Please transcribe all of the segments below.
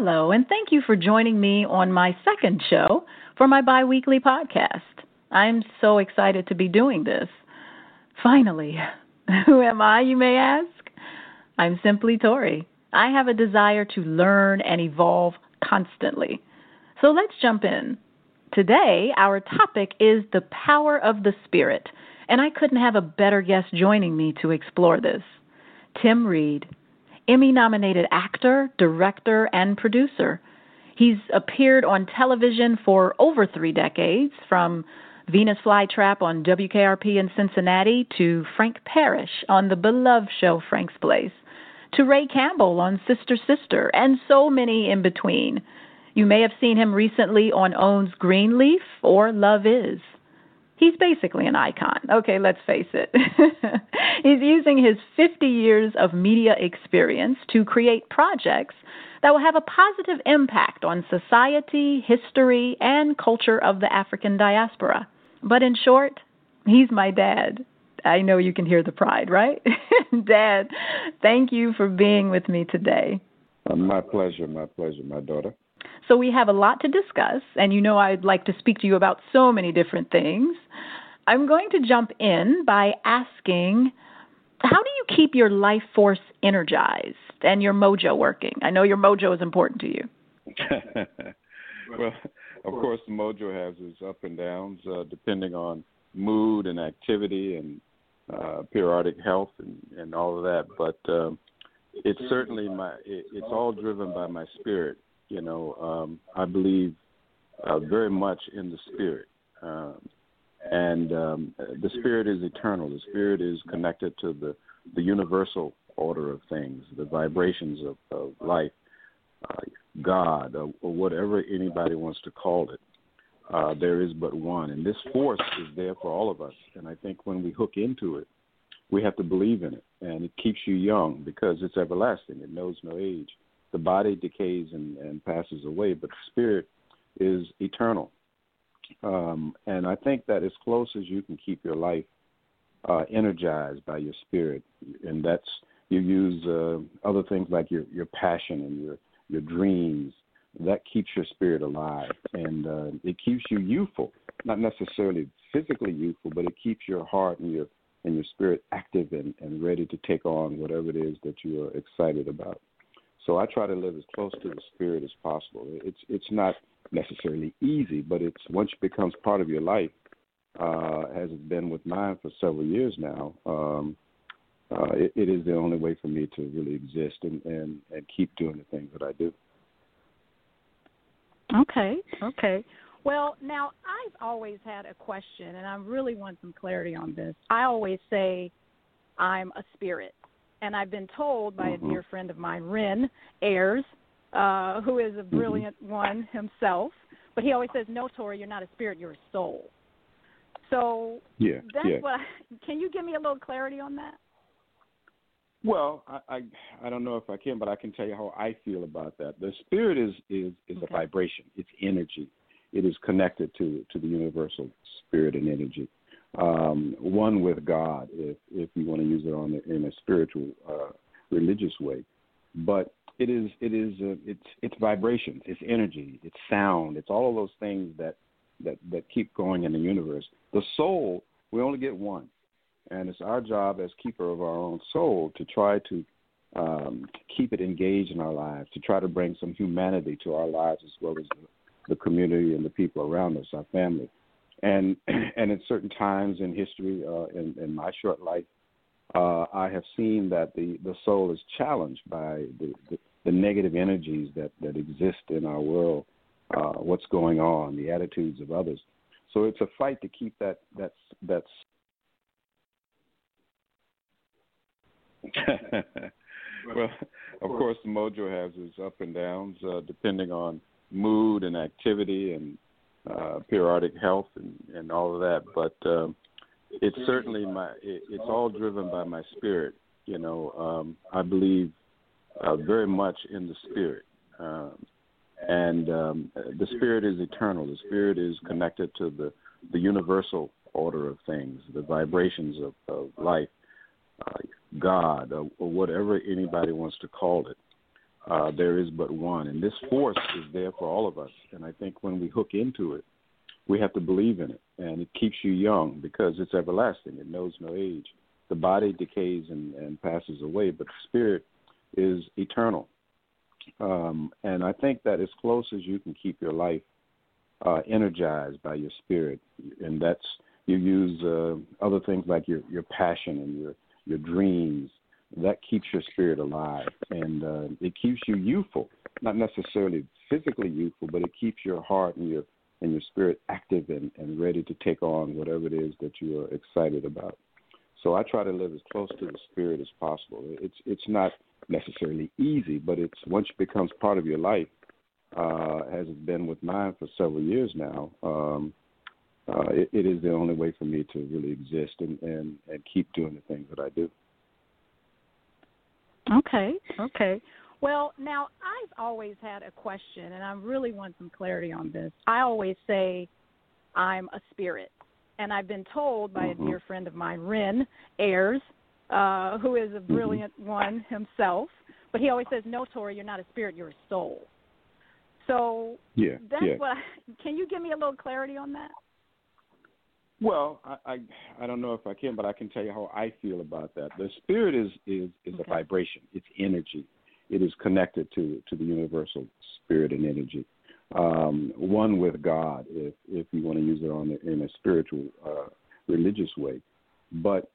Hello, and thank you for joining me on my second show for my biweekly podcast. I'm so excited to be doing this. Finally. Who am I, you may ask? I'm simply Tori. I have a desire to learn and evolve constantly. So let's jump in. Today, our topic is the power of the spirit, and I couldn't have a better guest joining me to explore this. Tim Reed, Emmy-nominated actor, director, and producer. He's appeared on television for over 3 decades, from Venus Flytrap on WKRP in Cincinnati to Frank Parrish on the beloved show Frank's Place, to Ray Campbell on Sister Sister, and so many in between. You may have seen him recently on OWN's Greenleaf or Love Is. He's basically an icon. Okay, let's face it. He's using his 50 years of media experience to create projects that will have a positive impact on society, history, and culture of the African diaspora. But in short, he's my dad. I know you can hear the pride, right? Dad, thank you for being with me today. My pleasure, my daughter. So we have a lot to discuss, and you know I'd like to speak to you about so many different things. I'm going to jump in by asking, how do you keep your life force energized and your mojo working? I know your mojo is important to you. Well, of course, the mojo has its up and downs depending on mood and activity and periodic health and all of that. But it's certainly it's all driven by my spirit. You know, I believe very much in the spirit. And the spirit is eternal. The spirit is connected to the universal order of things, the vibrations of life, God, or whatever anybody wants to call it. There is but one. And this force is there for all of us. And I think when we hook into it, we have to believe in it. And it keeps you young because it's everlasting. It knows no age. The body decays and passes away, but the spirit is eternal. And I think that as close as you can keep your life energized by your spirit, and that's you use other things like your passion and your dreams, that keeps your spirit alive, and it keeps you youthful, not necessarily physically youthful, but it keeps your heart and your spirit active and ready to take on whatever it is that you are excited about. So I try to live as close to the spirit as possible. It's not necessarily easy, but it's once it becomes part of your life, as it's been with mine for several years now, it is the only way for me to really exist and keep doing the things that I do. Okay. Well, now, I've always had a question, and I really want some clarity on this. I always say I'm a spirit. And I've been told by a dear friend of mine, Ren Ayers, who is a brilliant one himself, but he always says, no, Tori, you're not a spirit, you're a soul. So can you give me a little clarity on that? Well, I don't know if I can, but I can tell you how I feel about that. The spirit is a vibration. It's energy. It is connected to the universal spirit and energy. One with God, if you want to use it in a spiritual, religious way, but it's vibrations, it's energy, it's sound, it's all of those things that keep going in the universe. The soul, we only get one, and it's our job as keeper of our own soul to try to keep it engaged in our lives, to try to bring some humanity to our lives as well as the community and the people around us, our family. And at certain times in history, in my short life, I have seen that the soul is challenged by the negative energies that exist in our world, what's going on, the attitudes of others. So it's a fight to keep that's well, of course, the mojo has its up and downs depending on mood and activity and periodic health and all of that, but it's certainly it's all driven by my spirit. You know, I believe very much in the spirit, and the spirit is eternal. The spirit is connected to the universal order of things, the vibrations of life, God, or whatever anybody wants to call it. there is but one. And this force is there for all of us. And I think when we hook into it, we have to believe in it. And it keeps you young because it's everlasting. It knows no age. The body decays and passes away, but the spirit is eternal. And I think that as close as you can keep your life energized by your spirit, and that's, you use other things like your passion and your dreams, that keeps your spirit alive, and it keeps you youthful, not necessarily physically youthful, but it keeps your heart and your spirit active and ready to take on whatever it is that you are excited about. So I try to live as close to the spirit as possible. It's not necessarily easy, but it's once it becomes part of your life, as it's been with mine for several years now, it is the only way for me to really exist and keep doing the things that I do. Okay. Well, now, I've always had a question, and I really want some clarity on this. I always say I'm a spirit, and I've been told by a dear friend of mine, Ren Ayers, who is a brilliant one himself, but he always says, no, Tori, you're not a spirit, you're a soul. So can you give me a little clarity on that? Well, I don't know if I can, but I can tell you how I feel about that. The spirit is a vibration. It's energy. It is connected to the universal spirit and energy, one with God, if you want to use it in a spiritual, religious way. But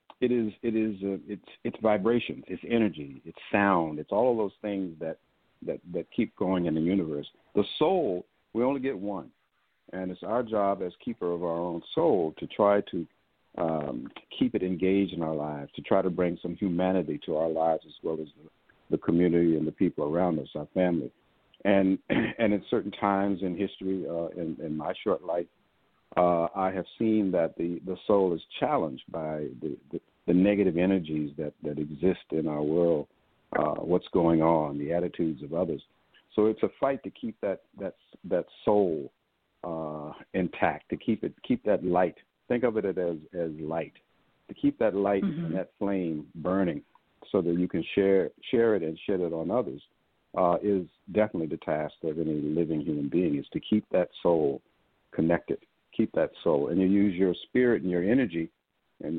it's vibrations, it's energy, it's sound, it's all of those things that keep going in the universe. The soul, we only get one. And it's our job as keeper of our own soul to try to keep it engaged in our lives, to try to bring some humanity to our lives as well as the community and the people around us, our family. And at certain times in history, in my short life, I have seen that the soul is challenged by the negative energies that exist in our world, what's going on, the attitudes of others. So it's a fight to keep that soul intact, to keep that light. Think of it as light, to keep that light and that flame burning, so that you can share it and shed it on others. Is definitely the task of any living human being, is to keep that soul connected, keep that soul, and you use your spirit and your energy, and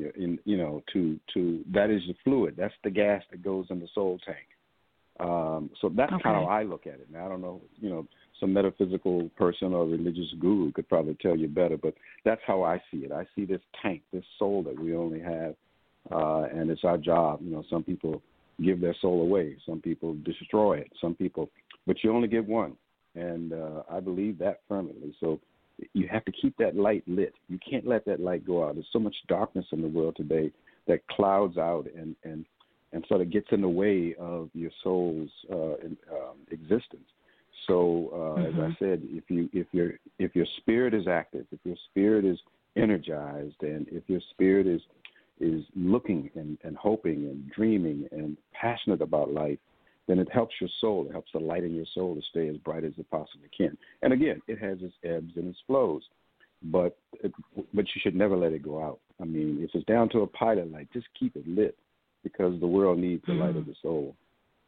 to that is the fluid, that's the gas that goes in the soul tank. So that's kind of how I look at it. Now, I don't know, some metaphysical person or religious guru could probably tell you better, but that's how I see it. I see this tank, this soul that we only have, and it's our job. Some people give their soul away. Some people destroy it. But you only get one, and I believe that firmly. So you have to keep that light lit. You can't let that light go out. There's so much darkness in the world today that clouds out and sort of gets in the way of your soul's existence. So as I said, if your spirit is active, if your spirit is energized, and if your spirit is looking and hoping and dreaming and passionate about life, then it helps your soul. It helps the light in your soul to stay as bright as it possibly can. And again, it has its ebbs and its flows, but you should never let it go out. I mean, if it's down to a pilot light, just keep it lit, because the world needs the light of the soul.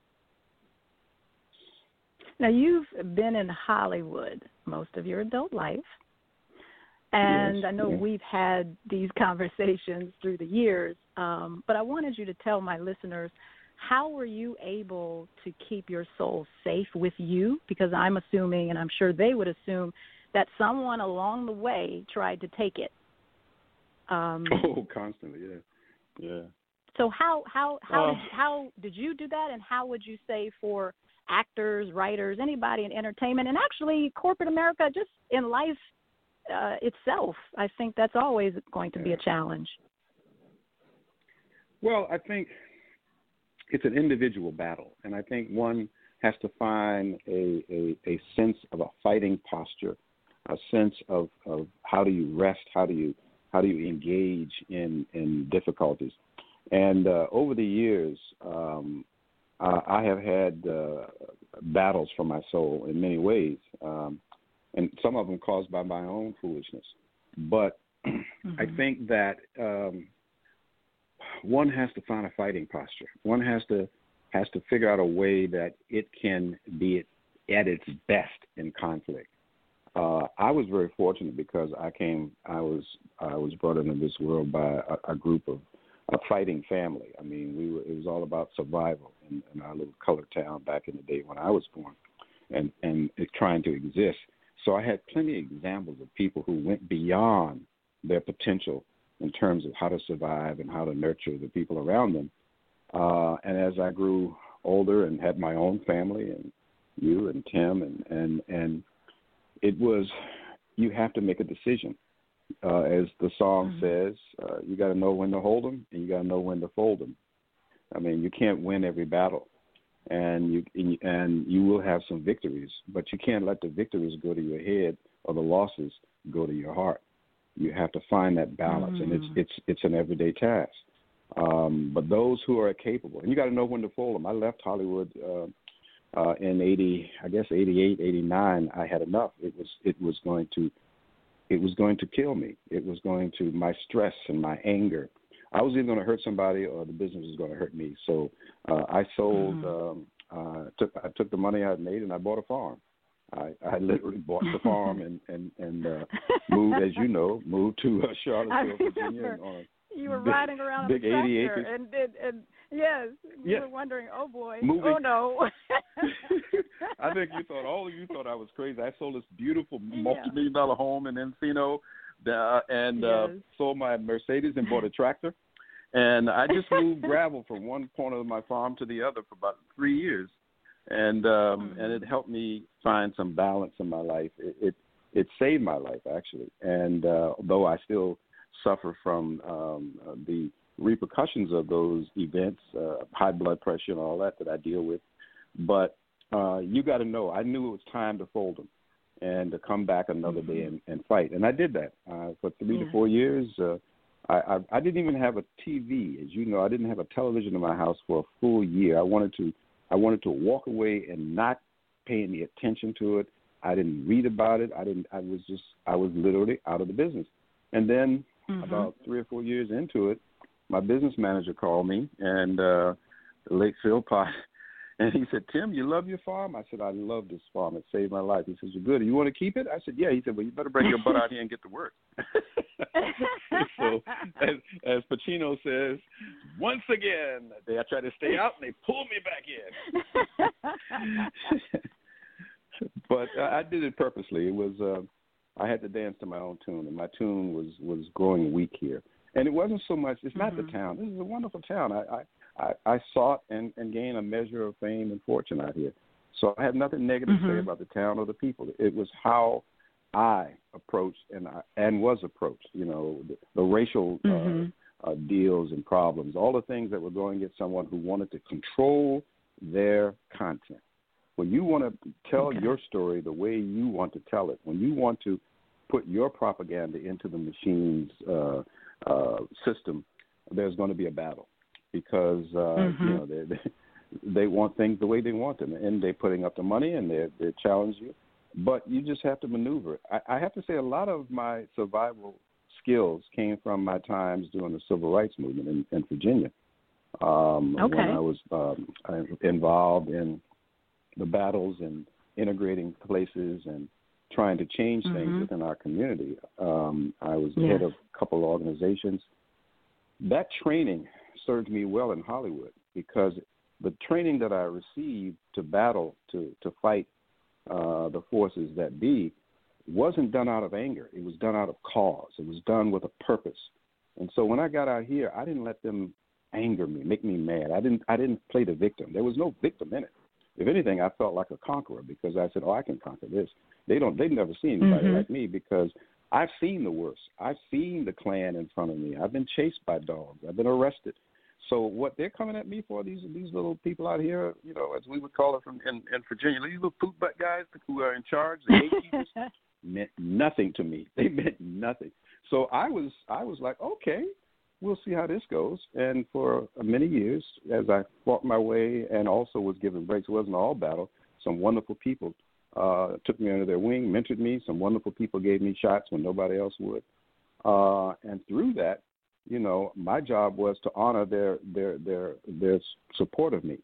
Now, you've been in Hollywood most of your adult life, and I know we've had these conversations through the years, but I wanted you to tell my listeners, how were you able to keep your soul safe with you? Because I'm assuming, and I'm sure they would assume, that someone along the way tried to take it. Constantly, yeah. So how did you do that, and how would you say for actors, writers, anybody in entertainment, and actually corporate America, just in life itself? I think that's always going to be a challenge. Well, I think it's an individual battle, and I think one has to find a sense of a fighting posture, a sense of how do you rest, how do you engage in difficulties. And over the years, I have had battles for my soul in many ways, and some of them caused by my own foolishness. But I think that one has to find a fighting posture. One has to has to figure out a way that it can be at its best in conflict. I was very fortunate because I was brought into this world by a group of a fighting family. I mean, it was all about survival in our little colored town back in the day when I was born, and trying to exist. So I had plenty of examples of people who went beyond their potential in terms of how to survive and how to nurture the people around them. And as I grew older and had my own family, and you and Tim, and it was, you have to make a decision. As the song says, you got to know when to hold them and you got to know when to fold them. I mean, you can't win every battle, and you will have some victories, but you can't let the victories go to your head or the losses go to your heart. You have to find that balance, and it's an everyday task. But those who are capable, and you got to know when to fold them. I left Hollywood in 88, 89. I had enough. It was going to kill me. It was going to, my stress and my anger. I was either going to hurt somebody or the business was going to hurt me. So I sold. I took the money I had made and I bought a farm. I literally bought the farm and moved, as you know, to Charlottesville, Virginia. You were riding around big in a 80 tractor, acres. and yes, you were wondering, oh boy, moving. Oh no. I think all of you thought I was crazy. I sold this beautiful multi-million-dollar home in Encino, and sold my Mercedes and bought a tractor. And I just moved gravel from one corner of my farm to the other for about 3 years. And it helped me find some balance in my life. It saved my life, actually. And though I still suffer from the repercussions of those events, high blood pressure and all that I deal with. But you got to know, I knew it was time to fold them and to come back another day and fight. And I did that for 3 to 4 years. I didn't even have a TV. As you know, I didn't have a television in my house for a full year. I wanted to walk away and not pay any attention to it. I didn't read about it. I was literally out of the business. And then about 3 or 4 years into it, my business manager called me, and the late Phil Pott, and he said, "Tim, you love your farm?" I said, "I love this farm. It saved my life." He says, "You good? You want to keep it?" I said, "Yeah." He said, "Well, you better bring your butt out here and get to work." So, as Pacino says, once again, I tried to stay out, and they pulled me back in. But I did it purposely. It was I had to dance to my own tune, and my tune was growing weak here. And it wasn't so much. It's not the town. This is a wonderful town. I sought and gained a measure of fame and fortune out here. So I had nothing negative to say about the town or the people. It was how I approached and was approached. You know, the racial deals and problems, all the things that were going against someone who wanted to control their content. When you want to tell your story the way you want to tell it, when you want to put your propaganda into the machine's system, there's going to be a battle because you know they want things the way they want them, and they're putting up the money and they challenge you. But you just have to maneuver. I have to say a lot of my survival skills came from my times during the civil rights movement in Virginia. When I was involved in the battles and integrating places and trying to change things within our community. I was the head of a couple of organizations. That training served me well in Hollywood because the training that I received to battle, to fight the forces that be, wasn't done out of anger. It was done out of cause. It was done with a purpose. And so when I got out here, I didn't let them anger me, make me mad. I didn't play the victim. There was no victim in it. If anything, I felt like a conqueror because I said, "Oh, I can conquer this." They've never seen anybody like me because I've seen the worst. I've seen the Klan in front of me. I've been chased by dogs. I've been arrested. So what they're coming at me for, these little people out here, you know, as we would call it in Virginia, these little poop butt guys who are in charge, the gatekeepers, meant nothing to me. They meant nothing. So I was like, okay, we'll see how this goes. And for many years, as I fought my way and also was given breaks, it wasn't all battle. Some wonderful people took me under their wing, mentored me. Some wonderful people gave me shots when nobody else would. And through that, you know, my job was to honor their support of me.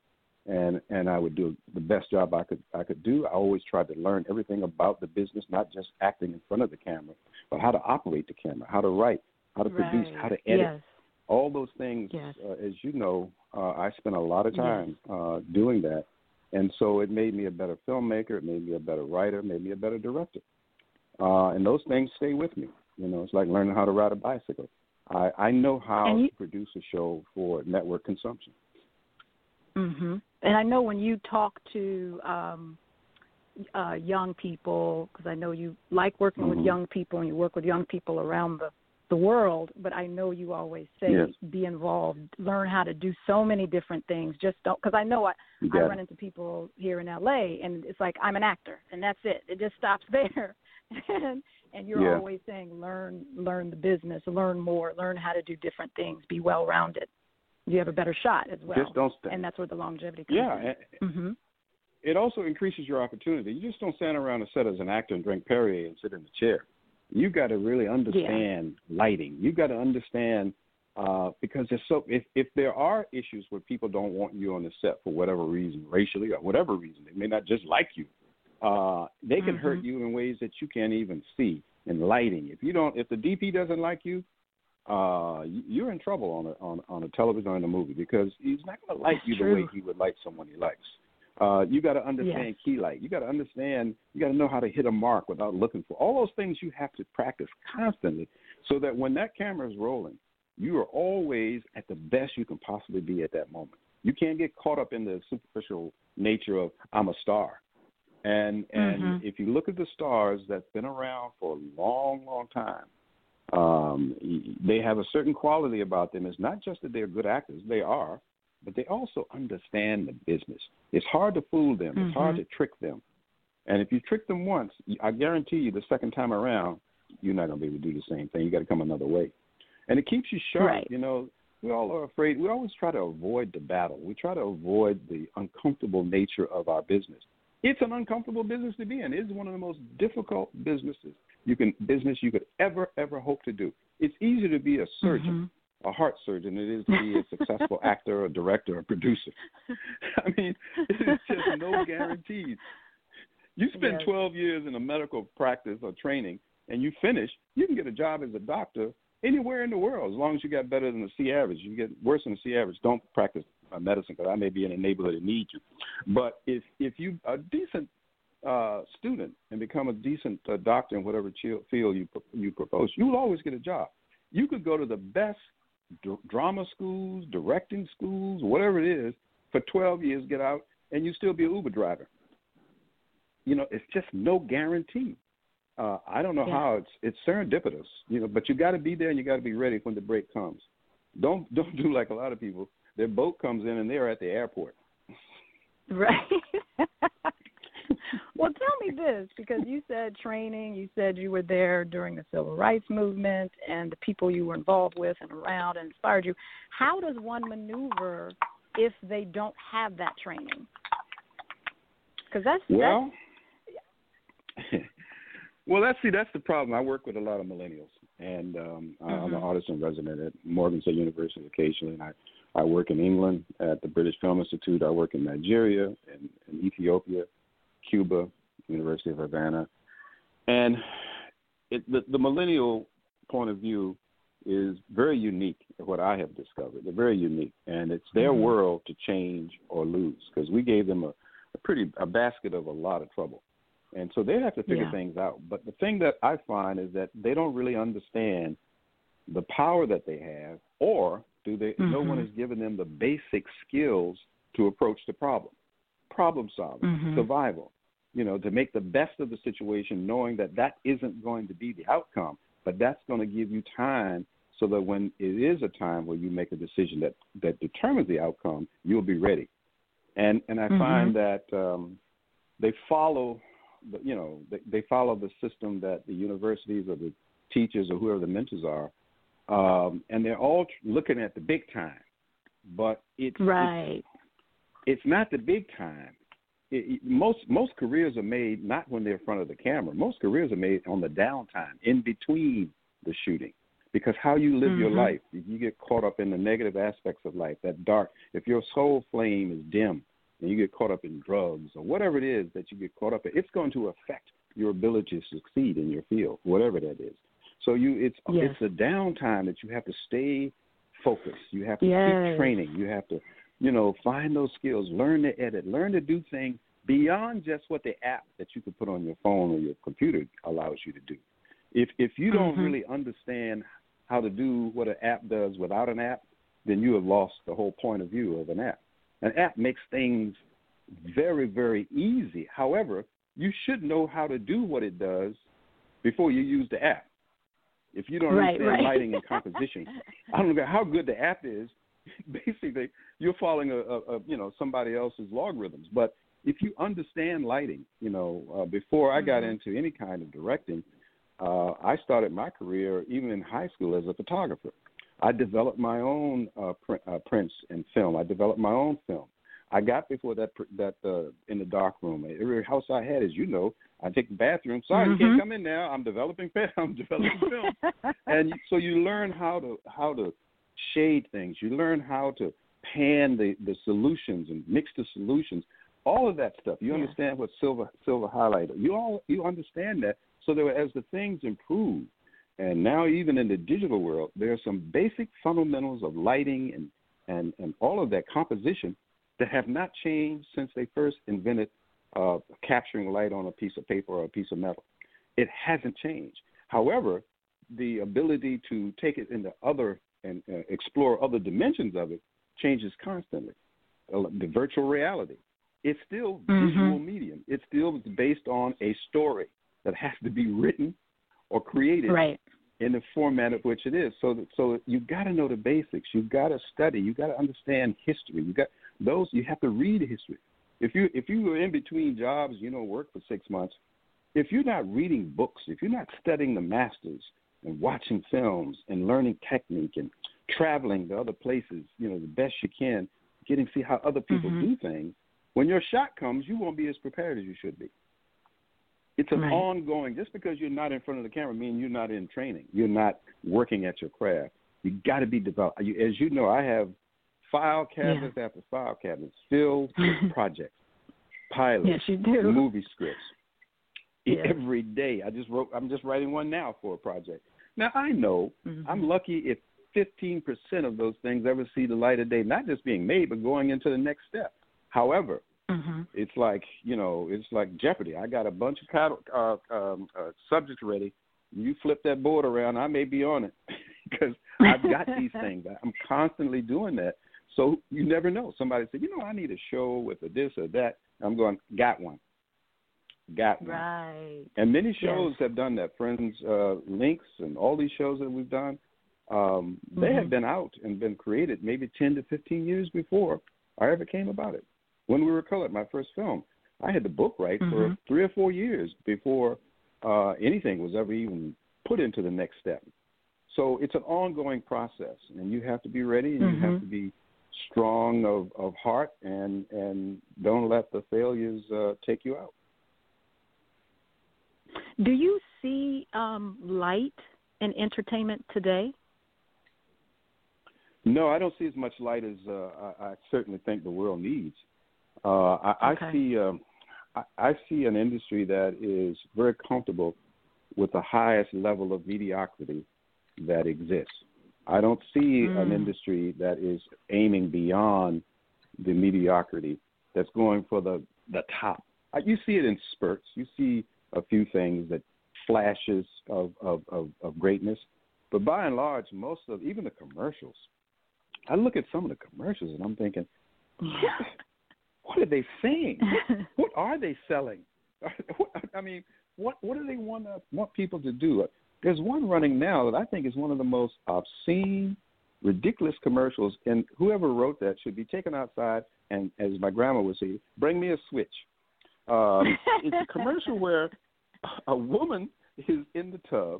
and I would do the best job I could do. I always tried to learn everything about the business, not just acting in front of the camera, but how to operate the camera, how to write, how to produce, how to edit. Yes. All those things, Yes. as you know, I spent a lot of time doing that. And so it made me a better filmmaker. It made me a better writer. It made me a better director. And those things stay with me. You know, it's like learning how to ride a bicycle. I know how to produce a show for network consumption. Mm-hmm. And I know when you talk to young people, because I know you like working with young people and you work with young people around the world, but I know you always say be involved, learn how to do so many different things. Just don't, because I know I run into people here in LA and it's like I'm an actor and that's it. It just stops there. and you're always saying learn the business, learn more, learn how to do different things, be well-rounded. You have a better shot as well. Just don't stand. And that's where the longevity comes in. It also increases your opportunity. You just don't stand around a set as an actor and drink Perrier and sit in the chair. You got to really understand lighting. You got to understand because there's if there are issues where people don't want you on the set for whatever reason, racially or whatever reason, they may not just like you. They can hurt you in ways that you can't even see in lighting. If the DP doesn't like you, you're in trouble on a television or in a movie because he's not going to like you the way he would like someone he likes. You got to understand key light. You got to understand. You got to know how to hit a mark without looking for all those things. You have to practice constantly so that when that camera is rolling, you are always at the best you can possibly be at that moment. You can't get caught up in the superficial nature of I'm a star. And if you look at the stars that's been around for a long, long time, they have a certain quality about them. It's not just that they're good actors. They are. But they also understand the business. It's hard to fool them. It's hard to trick them. And if you trick them once, I guarantee you the second time around, you're not going to be able to do the same thing. You got to come another way. And it keeps you sharp. Right. You know, we all are afraid. We always try to avoid the battle. We try to avoid the uncomfortable nature of our business. It's an uncomfortable business to be in. It's one of the most difficult businesses you could ever hope to do. It's easier to be a surgeon. A heart surgeon, it is to be a successful actor, a director, a producer. I mean, it's just no guarantees. You spend 12 years in a medical practice or training, and you finish, you can get a job as a doctor anywhere in the world as long as you got better than the C average. You get worse than the C average, don't practice medicine because I may be in a neighborhood that needs you. But if you are a decent student and become a decent doctor in whatever field you propose, you will always get a job. You could go to the best drama schools, directing schools, whatever it is, for 12 years, get out, and you still be an Uber driver. You know, it's just no guarantee. I don't know how it's serendipitous, you know, but you got to be there and you got to be ready when the break comes. Don't do like a lot of people. Their boat comes in and they're at the airport. Right. Well, tell me this, because you said training, you said you were there during the civil rights movement and the people you were involved with and around and inspired you. How does one maneuver if they don't have that training? Because that's the problem. I work with a lot of millennials, and I'm an artist in resident at Morgan State University occasionally, and I work in England at the British Film Institute. I work in Nigeria and in Ethiopia, Cuba, University of Havana. And the millennial point of view is very unique, what I have discovered. They're very unique, and it's their world to change or lose because we gave them a basket of a lot of trouble. And so they have to figure things out. But the thing that I find is that they don't really understand the power that they have, or no one has given them the basic skills to approach the problem solving, survival, you know, to make the best of the situation, knowing that isn't going to be the outcome, but that's going to give you time so that when it is a time where you make a decision that determines the outcome, you'll be ready. And I find that they follow they follow the system that the universities or the teachers or whoever the mentors are, and they're all looking at the big time, but it's not the big time. Most careers are made not when they're in front of the camera. Most careers are made on the downtime, in between the shooting, because how you live your life, if you get caught up in the negative aspects of life, that dark, if your soul flame is dim, and you get caught up in drugs or whatever it is that you get caught up in, it's going to affect your ability to succeed in your field, whatever that is. So it's a downtime that you have to stay focused. You have to keep training. You have to, find those skills, learn to edit, learn to do things beyond just what the app that you could put on your phone or your computer allows you to do. If you don't really understand how to do what an app does without an app, then you have lost the whole point of view of an app. An app makes things very, very easy. However, you should know how to do what it does before you use the app. If you don't understand lighting and composition, I don't know how good the app is. Basically, you're following somebody else's logarithms. But if you understand lighting, before I got into any kind of directing, I started my career even in high school as a photographer. I developed my own prints and film. I developed my own film. I got before that in the dark room. Every house I had, as you know, I take the bathroom. Sorry, you can't come in now. I'm developing film. And so you learn how to shade things. You learn how to pan the solutions and mix the solutions. All of that stuff. You understand what silver highlighter. You understand that. So that as the things improve, and now even in the digital world, there are some basic fundamentals of lighting and all of that composition that have not changed since they first invented capturing light on a piece of paper or a piece of metal. It hasn't changed. However, the ability to take it into other and explore other dimensions of it changes constantly. The virtual reality, it's still visual medium. It's still based on a story that has to be written or created in the format of which it is. So you got to know the basics. You got to study. You got to understand history. You have to read history. If you were in between jobs, work for 6 months, if you're not reading books, if you're not studying the masters and watching films and learning technique and traveling to other places, the best you can, getting to see how other people do things, when your shot comes, you won't be as prepared as you should be. It's an ongoing, just because you're not in front of the camera means you're not in training. You're not working at your craft. You got to be developed. As you know, I have file cabinets after file cabinets filled with projects, pilots, movie scripts. Every day. I'm just writing one now for a project. Now, I know I'm lucky if 15% of those things ever see the light of day, not just being made, but going into the next step. However, it's like, it's like Jeopardy. I got a bunch of subjects ready. You flip that board around, I may be on it because I've got these things. I'm constantly doing that. So you never know. Somebody said, I need a show with a this or that. I'm going, got one. Right. And many shows have done that. Friends, Links, and all these shows that we've done, they have been out and been created maybe 10 to 15 years before I ever came about it. When We Were Colored, my first film, I had the book right for 3 or 4 years before anything was ever even put into the next step. So it's an ongoing process, and you have to be ready, and you have to be strong of heart, and don't let the failures take you out. Do you see light in entertainment today? No, I don't see as much light as I certainly think the world needs. I see an industry that is very comfortable with the highest level of mediocrity that exists. I don't see an industry that is aiming beyond the mediocrity, that's going for the top. You see it in spurts. You see a few things that flashes of greatness, but by and large, most of even the commercials. I look at some of the commercials and I'm thinking, what are they saying? What are they selling? I mean, what do they want people to do? There's one running now that I think is one of the most obscene, ridiculous commercials, and whoever wrote that should be taken outside and, as my grandma would say, bring me a switch. It's a commercial where a woman is in the tub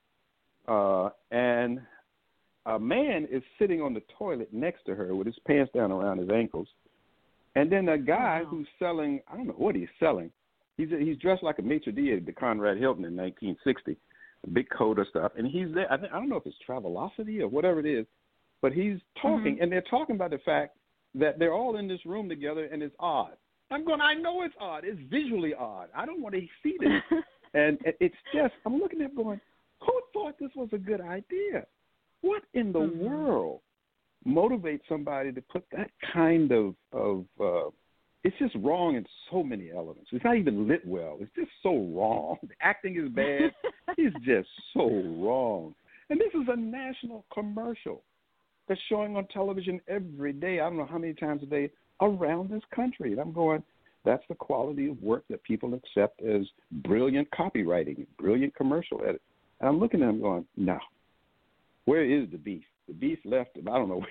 and a man is sitting on the toilet next to her with his pants down around his ankles. And then a guy who's selling, I don't know what he's selling. He's dressed like a maitre d' at the Conrad Hilton in 1960, a big coat or stuff. And he's there. I don't know if it's Travelocity or whatever it is, but he's talking, and they're talking about the fact that they're all in this room together and it's odd. I'm going, I know it's odd. It's visually odd. I don't want to see this. And it's just, I'm looking at it going, who thought this was a good idea? What in the world motivates somebody to put that kind of it's just wrong in so many elements. It's not even lit well. It's just so wrong. The acting is bad. It's just so wrong. And this is a national commercial that's showing on television every day. I don't know how many times a day around this country. And I'm going, that's the quality of work that people accept as brilliant copywriting, brilliant commercial edit. And I'm looking at them going, no, where is the beef? The beef left, I don't know.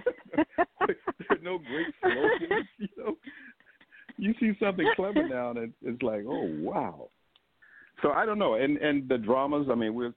There's no great slogans, you know. You see something clever now, and it's like, oh wow. So I don't know, and the dramas. I mean,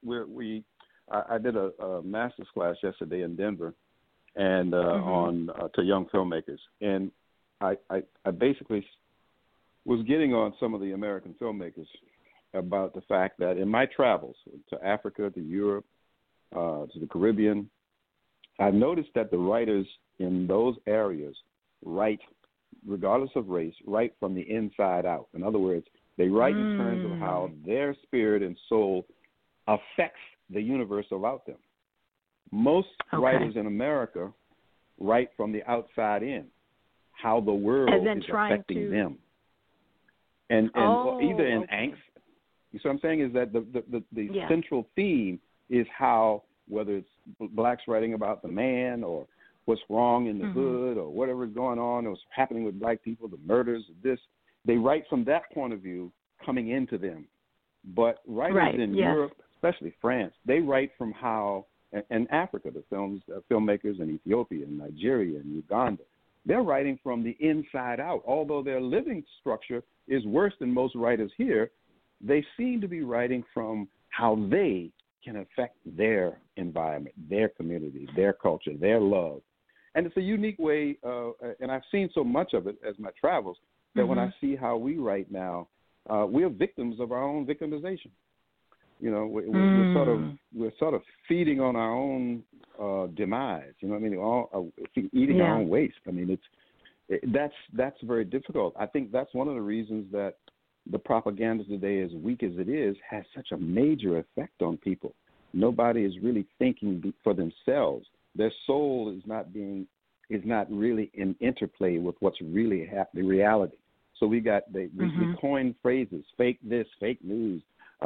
I did a master's class yesterday in Denver, and on to young filmmakers, and I basically was getting on some of the American filmmakers about the fact that in my travels to Africa, to Europe, to the Caribbean, I've noticed that the writers in those areas write, regardless of race, write from the inside out. In other words, they write in terms of how their spirit and soul affects the universe about them. Most writers in America write from the outside in, how the world is affecting them. And either in angst, you see what I'm saying, is that the central theme is how, whether it's blacks writing about the man or what's wrong in the hood or whatever is going on or what's happening with black people, the murders, this, they write from that point of view coming into them. But writers in Europe, especially France, they write from how, and Africa, the filmmakers in Ethiopia and Nigeria and Uganda, they're writing from the inside out. Although their living structure is worse than most writers here, they seem to be writing from how they can affect their environment, their community, their culture, their love. And it's a unique way, and I've seen so much of it as my travels, that when I see how we write now, we're victims of our own victimization. You know, we're sort of feeding on our own demise. You know what I mean? Eating our own waste. I mean, that's very difficult. I think that's one of the reasons that the propaganda today, as weak as it is, has such a major effect on people. Nobody is really thinking for themselves. Their soul is not really in interplay with what's really the reality. So we coin phrases, fake this, fake news,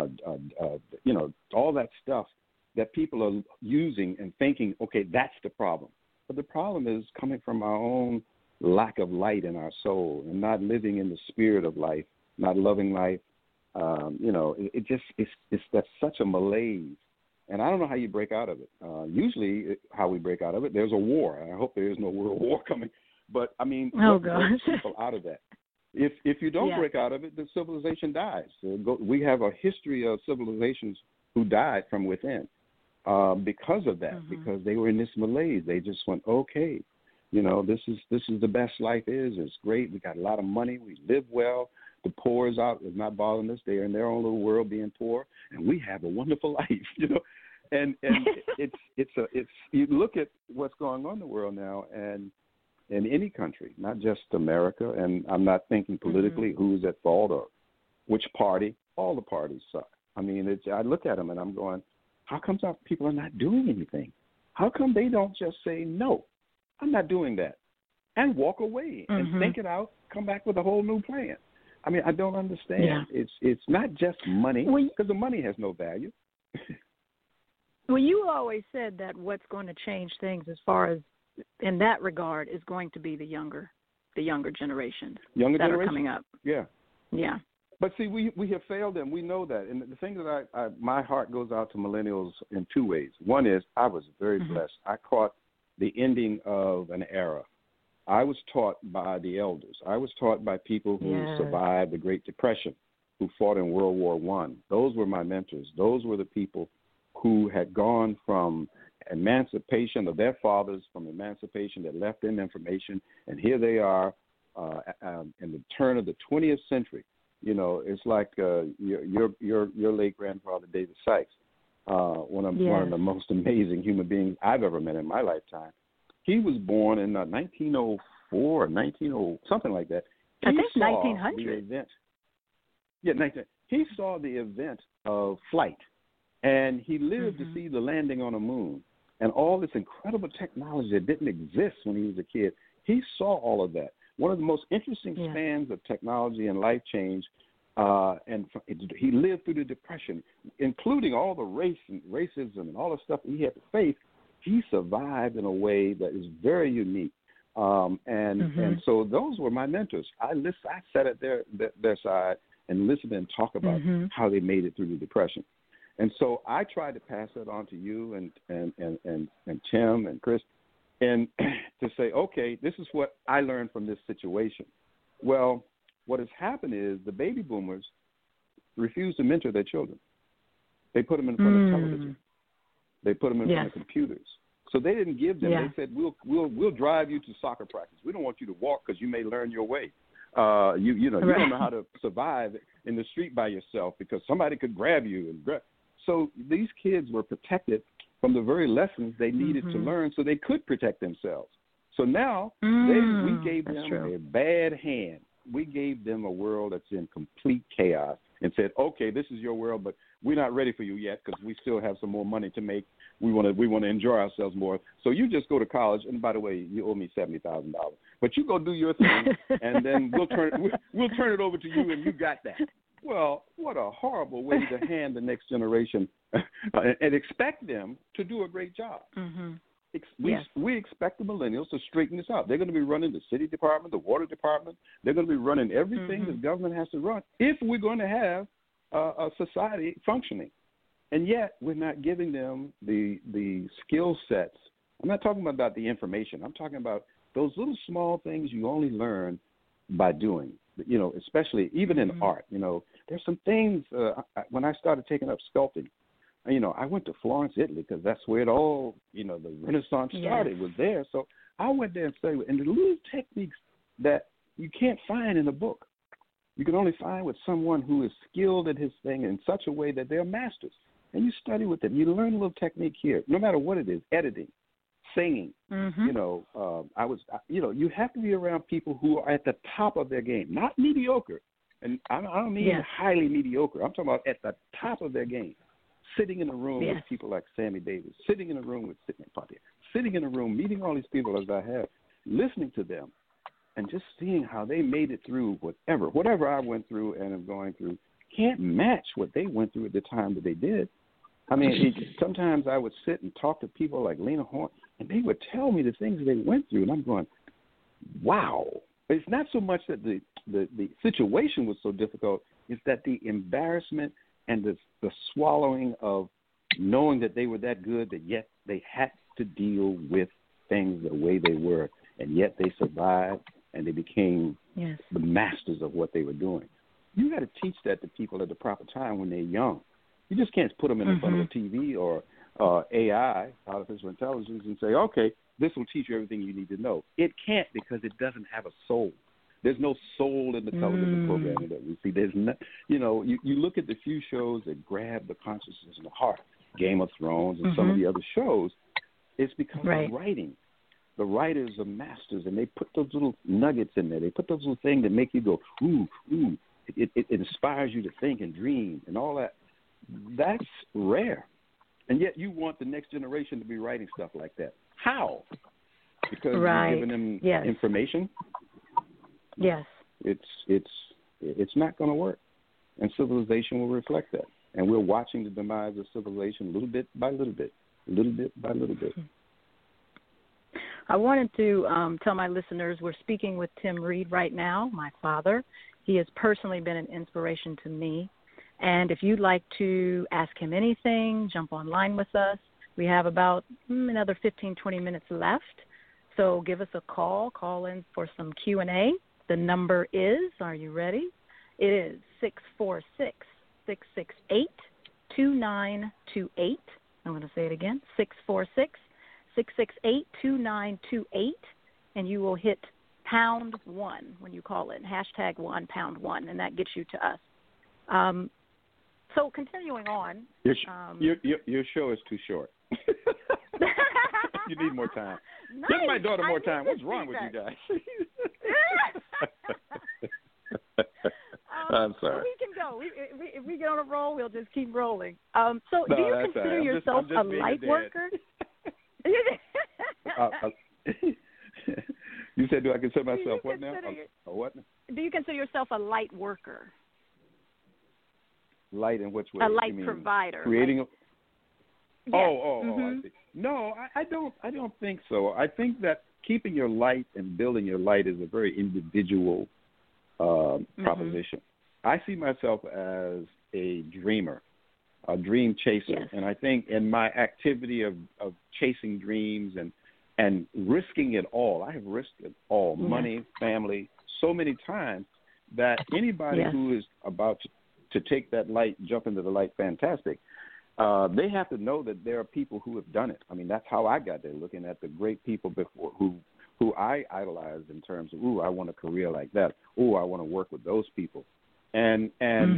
you know, all that stuff that people are using and thinking, okay, that's the problem. But the problem is coming from our own lack of light in our soul and not living in the spirit of life, not loving life. You know, that's such a malaise. And I don't know how you break out of it. Usually how we break out of it, there's a war. I hope there is no world war coming. But, I mean, what breaks people out of that? If you don't break out of it, then civilization dies. We have a history of civilizations who died from within because of that, because they were in this malaise. They just went, okay, you know, this is the best life is. It's great. We got a lot of money. We live well. The poor is not bothering us. They're in their own little world being poor, and we have a wonderful life, you know. And it's you look at what's going on in the world now, and in any country, not just America, and I'm not thinking politically who's at fault or which party. All the parties suck. I mean, I look at them and I'm going, how come people are not doing anything? How come they don't just say, no, I'm not doing that, and walk away and think it out, come back with a whole new plan? I mean, I don't understand. Yeah. It's not just money, because the money has no value. Well, you always said that what's going to change things as far as in that regard is going to be the younger generations that are coming up. Yeah. Yeah. But see, we have failed them. We know that. And the thing that my heart goes out to millennials in two ways. One is I was very blessed. I caught the ending of an era. I was taught by the elders. I was taught by people who survived the Great Depression, who fought in World War I. Those were my mentors. Those were the people who had gone from emancipation of their fathers, from emancipation that left them information, and here they are in the turn of the 20th century. You know, it's like your late grandfather David Sykes, one of the most amazing human beings I've ever met in my lifetime. He was born in 1904, 1904 or 1900, something like that. I think saw 1900. The event. Yeah, 19. He saw the event of flight, and he lived to see the landing on the moon and all this incredible technology that didn't exist when he was a kid. He saw all of that. One of the most interesting spans of technology and life change, and he lived through the Depression, including all the racism and all the stuff that he had to face. He survived in a way that is very unique. And so those were my mentors. I sat at their side and listened and talked about how they made it through the Depression. And so I tried to pass that on to you and Tim and Chris, and to say, okay, this is what I learned from this situation. Well, what has happened is the baby boomers refuse to mentor their children. They put them in front of television. They put them in front of computers. So they didn't give them. They said, we'll drive you to soccer practice. We don't want you to walk because you may learn your way. You don't know how to survive in the street by yourself because somebody could grab you and So these kids were protected from the very lessons they needed to learn so they could protect themselves. So now we gave them a bad hand. We gave them a world that's in complete chaos and said, okay, this is your world, but we're not ready for you yet because we still have some more money to make. We want to enjoy ourselves more. So you just go to college, and by the way, you owe me $70,000. But you go do your thing, and then we'll turn it over to you, and you got that. Well, what a horrible way to hand the next generation and expect them to do a great job. We expect the millennials to straighten this out. They're going to be running the city department, the water department. They're going to be running everything the government has to run if we're going to have a society functioning. And yet we're not giving them the skill sets. I'm not talking about the information. I'm talking about those little small things you only learn by doing, especially even in art. There's some things when I started taking up sculpting, I went to Florence, Italy, because that's where it all, the Renaissance started, was there. So I went there and studied, and the little techniques that you can't find in a book, you can only find with someone who is skilled at his thing in such a way that they're masters. And you study with them. You learn a little technique here, no matter what it is, editing, singing. You have to be around people who are at the top of their game, not mediocre. And I don't mean highly mediocre. I'm talking about at the top of their game. Sitting in a room with people like Sammy Davis, sitting in a room with Sidney Poitier, sitting in a room, meeting all these people as I have, listening to them, and just seeing how they made it through whatever I went through and am going through, can't match what they went through at the time that they did. I mean, sometimes I would sit and talk to people like Lena Horne, and they would tell me the things they went through, and I'm going, wow. It's not so much that the situation was so difficult, it's that the embarrassment and the swallowing of knowing that they were that good, that yet they had to deal with things the way they were, and yet they survived and they became the masters of what they were doing. You got to teach that to people at the proper time when they're young. You just can't put them in front of a TV or AI, artificial intelligence, and say, okay, this will teach you everything you need to know. It can't, because it doesn't have a soul. There's no soul in the television programming that we see. There's no, you look at the few shows that grab the consciousness and the heart, Game of Thrones and some of the other shows, it's because of writing. The writers are masters, and they put those little nuggets in there. They put those little things that make you go, ooh, ooh. It inspires you to think and dream and all that. That's rare. And yet you want the next generation to be writing stuff like that. How? Because you're giving them information? Yes. It's not going to work. And civilization will reflect that. And we're watching the demise of civilization little bit by little bit, little bit by little bit. I wanted to tell my listeners we're speaking with Tim Reed right now, my father. He has personally been an inspiration to me. And if you'd like to ask him anything, jump online with us. We have about another 15, 20 minutes left. So give us a call. Call in for some Q&A. The number is, are you ready? It is 646-668-2928. I'm going to say it again, 646-668-2928. And you will hit #1 when you call it, #1, #1, and that gets you to us. So continuing on. Your show is too short. You need more time. Nice. Give my daughter more time. What's wrong with you guys? I'm sorry. We can go. If we get on a roll, we'll just keep rolling. So, No, do you that's consider all right. yourself I'm just a being light dad. worker? You said, do I consider myself what now? A what? Do you consider yourself a light worker? Light in which way? A light You mean provider. Creating Yes. I see. No, I don't think so. I think that keeping your light and building your light is a very individual proposition. I see myself as a dreamer, a dream chaser, Yes. and I think in my activity of chasing dreams and risking it all, I have risked it all, money, family, so many times that anybody who is about to take that light, jump into the light, fantastic. They have to know that there are people who have done it. I mean, that's how I got there, looking at the great people before who I idolized in terms of, I want a career like that. I want to work with those people. And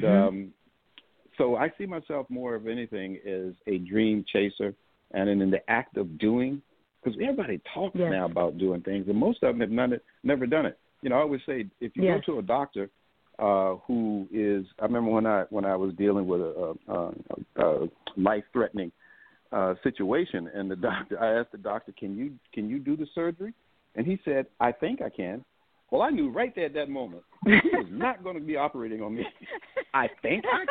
so I see myself more of anything as a dream chaser and in the act of doing, because everybody talks now about doing things, and most of them have never done it. You know, I always say, if you go to a doctor who is, I remember when I was dealing with a life-threatening situation, and I asked the doctor, can you do the surgery? And he said, I think I can. Well, I knew right there at that moment he was not going to be operating on me. I think I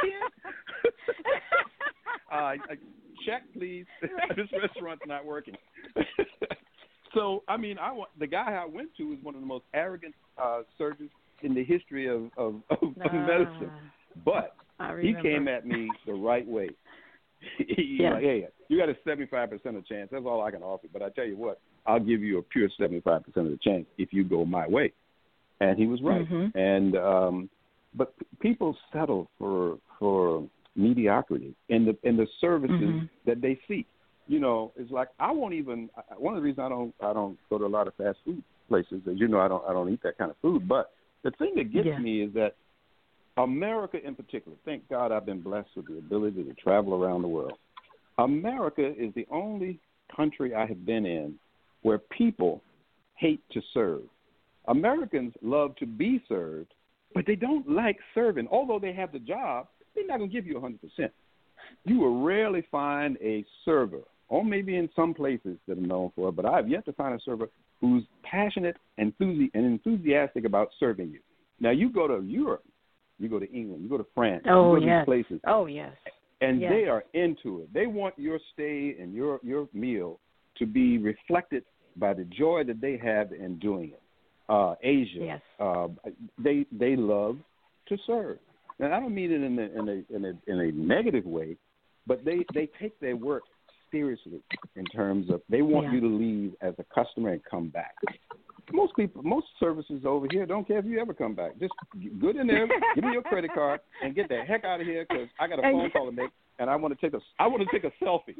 can. Check, please. This restaurant's not working. So, I mean, the guy I went to is one of the most arrogant surgeons in the history of medicine. But he came at me the right way. He's like, hey, you got a 75% of chance. That's all I can offer. But I tell you what, I'll give you a pure 75% of the chance if you go my way. And he was right. And but people settle for mediocrity in the services that they seek. You know, it's like I won't even. One of the reasons I don't go to a lot of fast food places, as you know, I don't eat that kind of food. But the thing that gets me is that America, in particular, thank God I've been blessed with the ability to travel around the world. America is the only country I have been in where people hate to serve. Americans love to be served, but they don't like serving. Although they have the job, they're not going to give you 100%. You will rarely find a server, or maybe in some places that I'm known for, but I've yet to find a server who's passionate and enthusiastic about serving you. Now, you go to Europe, you go to England, you go to France, you go to these places. Oh, yes. And they are into it. They want your stay and your meal to be reflected by the joy that they have in doing it. Asia, they love to serve. And I don't mean it in a negative way, but they take their work seriously in terms of they want you to leave as a customer and come back. Most services over here don't care if you ever come back. Just good in there, give me your credit card, and get the heck out of here because I got a phone call to make, and I want to take a selfie.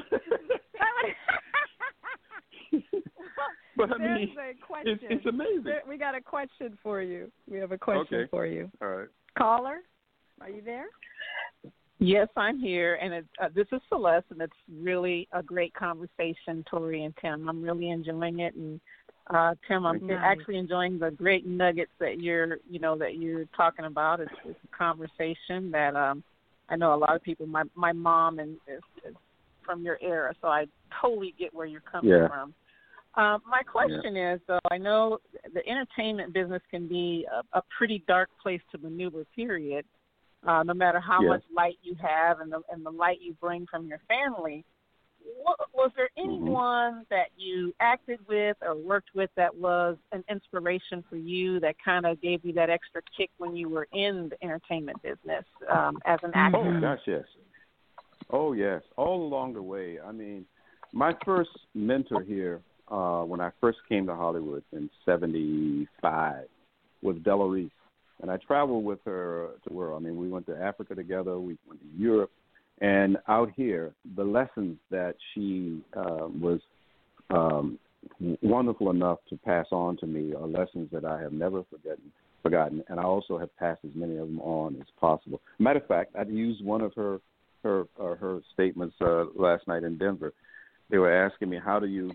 But I mean, it's amazing. We got a question for you. We have a question for you. All right. Caller, are you there? Yes, I'm here, and this is Celeste, and it's really a great conversation, Tori and Tim. I'm really enjoying it, and Tim, I'm actually enjoying the great nuggets that you're talking about. It's a conversation that I know a lot of people. My mom is from your era, so I totally get where you're coming from. My question is, though, I know the entertainment business can be a pretty dark place to maneuver, period, no matter how much light you have and the light you bring from your family. Was there anyone that you acted with or worked with that was an inspiration for you that kind of gave you that extra kick when you were in the entertainment business as an actor? Oh, gosh, yes. Oh, yes. All along the way. I mean, my first mentor here, when I first came to Hollywood in 1975, was Della Reese. And I traveled with her to the world. I mean, we went to Africa together. We went to Europe. And out here, the lessons that she was wonderful enough to pass on to me are lessons that I have never forgotten. And I also have passed as many of them on as possible. Matter of fact, I used one of her statements last night in Denver. They were asking me, how do you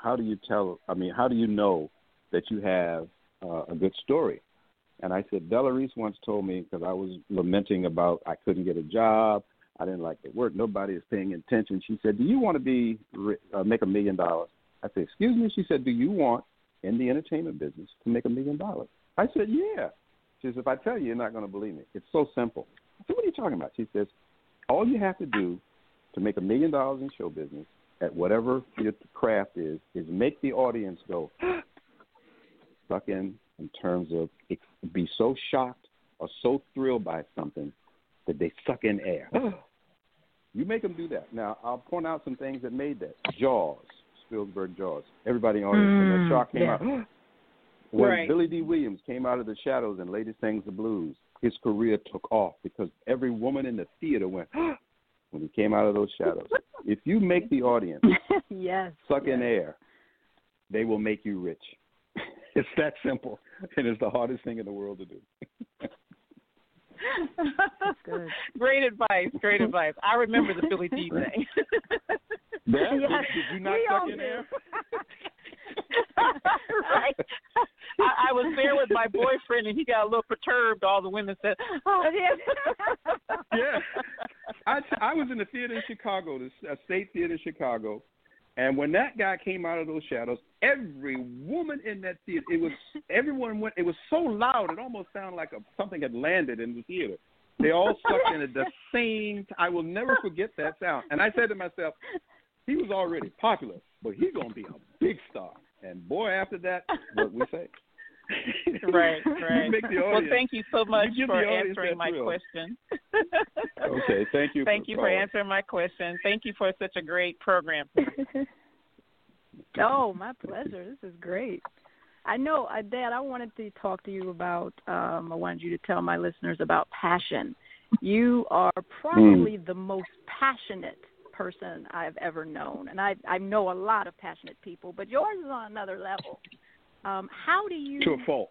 how do you know that you have a good story? And I said, Della Reese once told me, because I was lamenting about I couldn't get a job, I didn't like the work, nobody is paying attention. She said, do you want to make $1 million? I said, excuse me? She said, do you want, in the entertainment business, to make $1 million? I said, yeah. She says, if I tell you, you're not going to believe me. It's so simple. I said, what are you talking about? She says, all you have to do to make $1 million in show business at whatever your craft is make the audience go, suck in terms of be so shocked or so thrilled by something that they suck in air. You make them do that. Now, I'll point out some things that made that. Jaws, Spielberg Jaws. Everybody in the audience, when that shark came out. When Billy D. Williams came out of the shadows and Lady Sings the Blues, his career took off because every woman in the theater went, when he came out of those shadows. If you make the audience suck in air, they will make you rich. It's that simple, and it's the hardest thing in the world to do. That's good. Great advice. I remember the Billy D thing. Did you not suck in air? Right. I was there with my boyfriend, and he got a little perturbed. All the women said, "Oh, yeah." I was in the theater in Chicago, the State Theater in Chicago, and when that guy came out of those shadows, every woman in that theater, everyone went. It was so loud, it almost sounded like something had landed in the theater. They all sucked in at the same time. I will never forget that sound. And I said to myself, he was already popular, but he's going to be a big star. And boy, after that, what we say. Right. Well, thank you so much for answering my question. Okay, thank you. Thank you for answering my question. Thank you for such a great program. Oh, my pleasure. This is great. I know, Dad, I wanted to talk to you about, I wanted you to tell my listeners about passion. You are probably the most passionate person I've ever known. And I know a lot of passionate people, but yours is on another level. How do you... To a fault.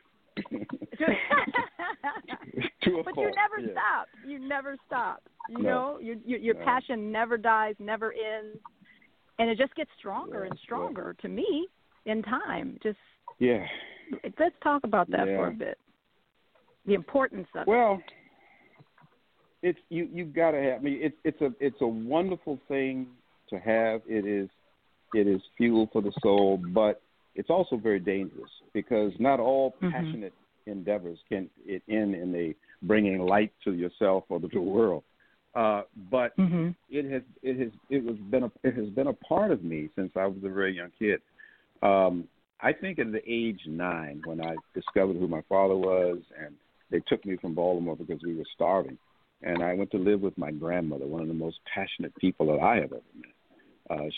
But you never stop. You never stop. You know, your passion never dies, never ends. And it just gets stronger and stronger to me in time. Let's talk about that for a bit. The importance of it. Well, it's you've got to have. I mean, it's a wonderful thing to have. It is fuel for the soul, but it's also very dangerous because not all passionate endeavors can end in a bringing light to yourself or to the world. But it has been a part of me since I was a very young kid. I think at the age 9 when I discovered who my father was, and they took me from Baltimore because we were starving, and I went to live with my grandmother, one of the most passionate people that I have ever met.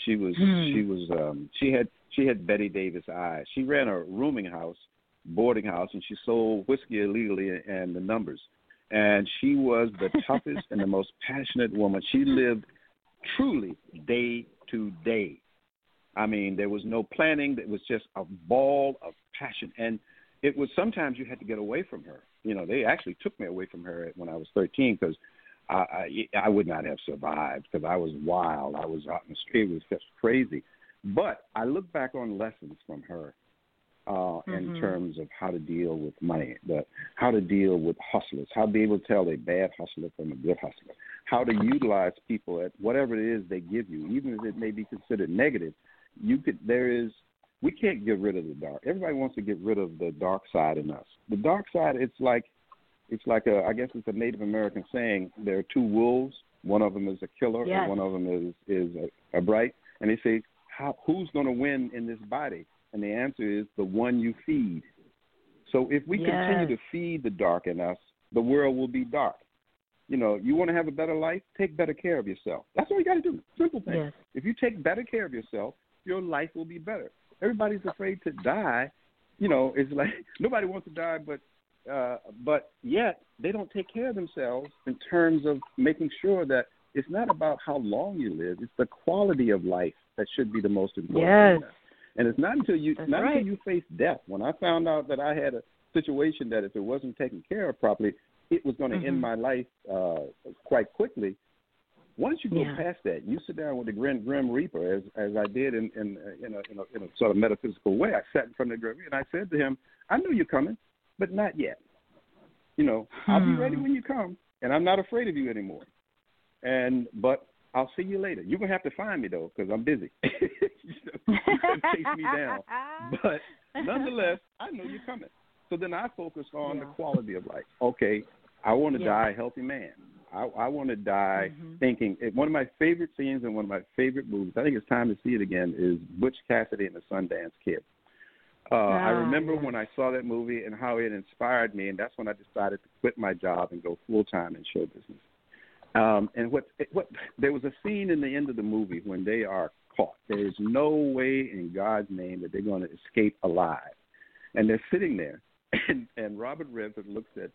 She had Betty Davis eyes. She ran a boarding house, and she sold whiskey illegally and the numbers. And she was the toughest and the most passionate woman. She lived truly day to day. I mean, there was no planning. It was just a ball of passion. And it was sometimes you had to get away from her. You know, they actually took me away from her when I was 13 because I would not have survived because I was wild. I was out in the street. It was just crazy. But I look back on lessons from her in terms of how to deal with money, how to deal with hustlers, how to be able to tell a bad hustler from a good hustler, how to utilize people at whatever it is they give you, even if it may be considered negative. We can't get rid of the dark. Everybody wants to get rid of the dark side in us. The dark side, I guess it's a Native American saying, there are two wolves. One of them is a killer, and one of them is a bright. And they say, who's going to win in this body? And the answer is the one you feed. So if we continue to feed the dark in us, the world will be dark. You know, you want to have a better life? Take better care of yourself. That's all you got to do. Simple thing. Yes. If you take better care of yourself, your life will be better. Everybody's afraid to die. You know, it's like nobody wants to die, but yet they don't take care of themselves in terms of making sure that it's not about how long you live. It's the quality of life that should be the most important thing. And it's not until you face death. When I found out that I had a situation that if it wasn't taken care of properly, it was going to end my life quite quickly, Once you go past that, you sit down with the Grim Reaper, as I did in a sort of metaphysical way. I sat in front of the Grim Reaper, and I said to him, I know you're coming, but not yet. I'll be ready when you come, and I'm not afraid of you anymore. But I'll see you later. You're going to have to find me, though, because I'm busy. You're going to chase me down. But nonetheless, I know you're coming. So then I focus on the quality of life. Okay, I want to die a healthy man. I want to die thinking. One of my favorite scenes in one of my favorite movies, I think it's time to see it again, is Butch Cassidy and the Sundance Kid. I remember when I saw that movie and how it inspired me, and that's when I decided to quit my job and go full-time in show business. And there was a scene in the end of the movie when they are caught. There is no way in God's name that they're going to escape alive. And they're sitting there, and Robert Redford looks at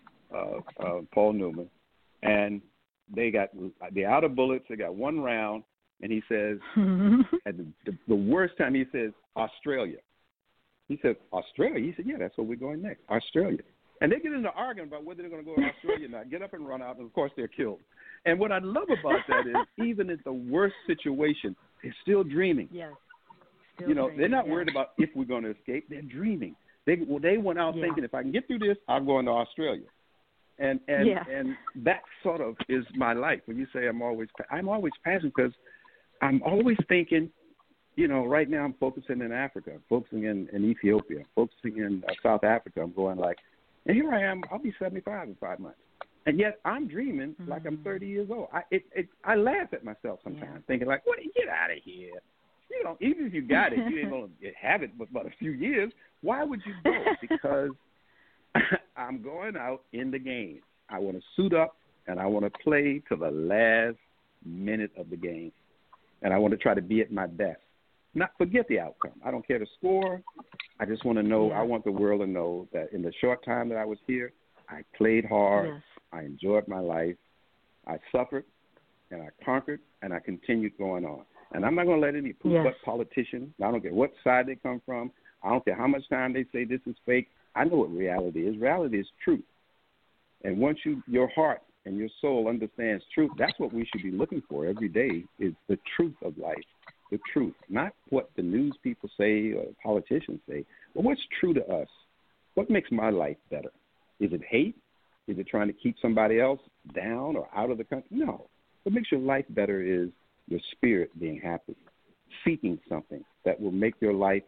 Paul Newman, and they got the outer bullets. They got one round, and he says, at the worst time, he says, Australia. He said, Australia? He said, yeah, that's where we're going next, Australia. And they get into arguing about whether they're going to go to Australia or not, get up and run out, and, of course, they're killed. And what I love about that is even in the worst situation, they're still dreaming. Yes. They're not worried about if we're going to escape. They're dreaming. They went out thinking, if I can get through this, I'm going to Australia. And that sort of is my life. When you say I'm always passionate because I'm always thinking, right now I'm focusing in Africa, focusing in Ethiopia, focusing in South Africa. I'm going and here I am, I'll be 75 in 5 months. And yet I'm dreaming like I'm 30 years old. I laugh at myself sometimes, thinking what, get out of here. Even if you got it, you ain't going to have it but a few years. Why would you go? Because I'm going out in the game. I want to suit up, and I want to play to the last minute of the game. And I want to try to be at my best. Not forget the outcome. I don't care the score. I just want to know, I want the world to know that in the short time that I was here, I played hard. Yes. I enjoyed my life. I suffered, and I conquered, and I continued going on. And I'm not going to let any poop-butt politician, I don't care what side they come from, I don't care how much time they say this is fake, I know what reality is. Reality is truth. And once your heart and your soul understands truth, that's what we should be looking for every day is the truth of life. The truth, not what the news people say or politicians say, but what's true to us. What makes my life better? Is it hate? Is it trying to keep somebody else down or out of the country? No. What makes your life better is your spirit being happy, seeking something that will make your life.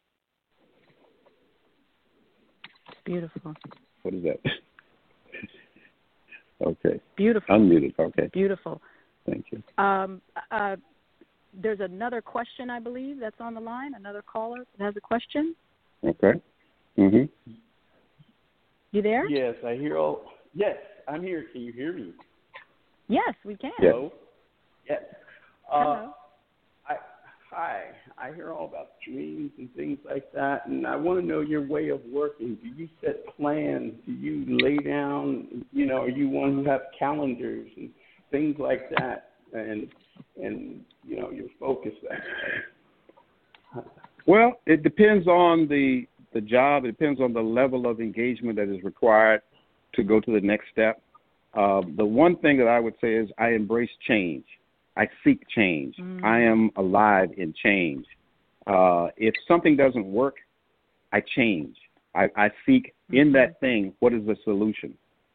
Beautiful. What is that? Okay. Beautiful. Unmuted. Okay. Beautiful. Thank you. There's another question, I believe, that's on the line. Another caller that has a question. Okay. Mhm. You there? Yes, I hear all. Yes, I'm here. Can you hear me? Yes, we can. Hello. Yes. Hello. Hi. I hear all about dreams and things like that, and I want to know your way of working. Do you set plans? Do you lay down? Are you one who have calendars and things like that? And your focus that way? Well, it depends on the job. It depends on the level of engagement that is required to go to the next step. The one thing that I would say is I embrace change. I seek change. I am alive in change. If something doesn't work, I change. I seek in that thing, what is the solution?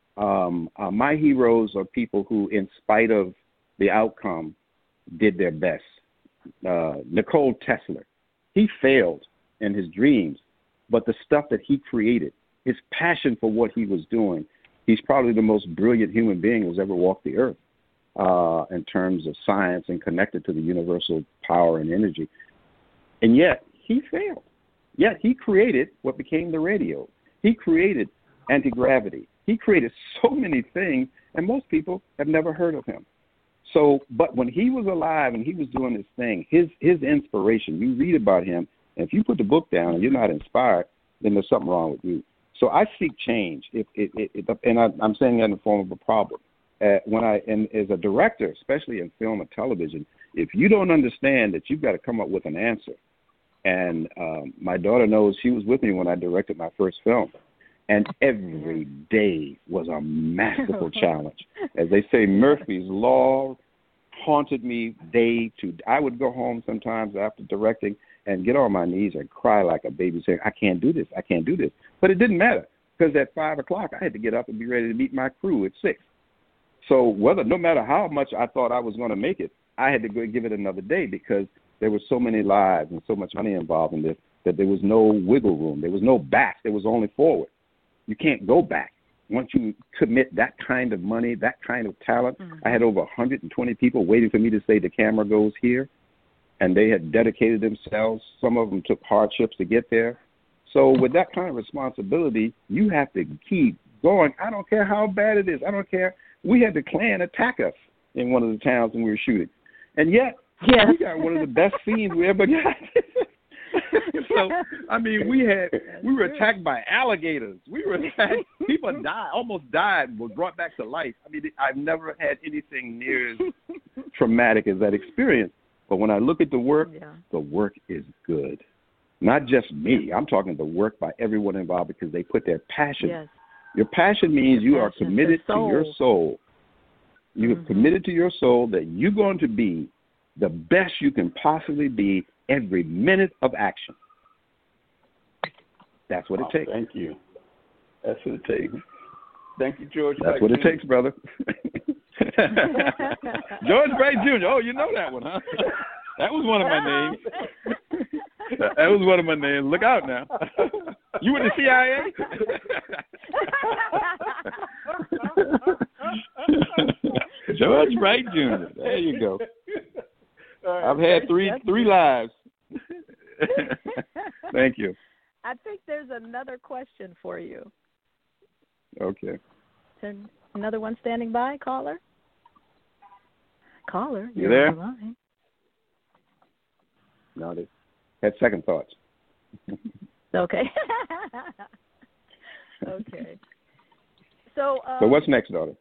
My heroes are people who, in spite of the outcome, did their best. Nikola Tesla, he failed in his dreams, but the stuff that he created, his passion for what he was doing, he's probably the most brilliant human being who's ever walked the earth in terms of science and connected to the universal power and energy. And yet he failed. Yet he created what became the radio. He created anti-gravity. He created so many things, and most people have never heard of him. So, but when he was alive and he was doing his thing, his inspiration, you read about him, and if you put the book down and you're not inspired, then there's something wrong with you. So I seek change, and I'm saying that in the form of a problem. And as a director, especially in film and television, if you don't understand that you've got to come up with an answer, and my daughter knows, she was with me when I directed my first film, and every day was a masterful challenge. As they say, Murphy's Law haunted me I would go home sometimes after directing and get on my knees and cry like a baby saying, I can't do this. But it didn't matter because at 5 o'clock I had to get up and be ready to meet my crew at 6. So no matter how much I thought I was going to make it, I had to go give it another day because there were so many lives and so much money involved in this that there was no wiggle room. There was no back. There was only forward. You can't go back. Once you commit that kind of money, that kind of talent, I had over 120 people waiting for me to say the camera goes here, and they had dedicated themselves. Some of them took hardships to get there. So with that kind of responsibility, you have to keep going. I don't care how bad it is. I don't care. We had the Klan attack us in one of the towns when we were shooting. And yet, we got one of the best scenes we ever got. So, I mean, we were attacked by alligators. We were attacked. People almost died, were brought back to life. I mean, I've never had anything near as traumatic as that experience. But when I look at the work is good. Not just me. I'm talking the work by everyone involved because they put their passion. Yes. Your passion means you are committed to your soul. You are committed to your soul that you're going to be the best you can possibly be every minute of action. That's what it takes. Thank you. That's what it takes. Thank you, George. That's what it takes, brother. George Wright Jr. Oh, you know that one, huh? That was one of my names. That was one of my names. Look out now. You in the CIA? George Wright Jr. There you go. Right, I've had three lives. Thank you. I think there's another question for you. Okay. Another one standing by, caller? Caller, you there? On the line. No, they had second thoughts. Okay. Okay. So what's next, daughter?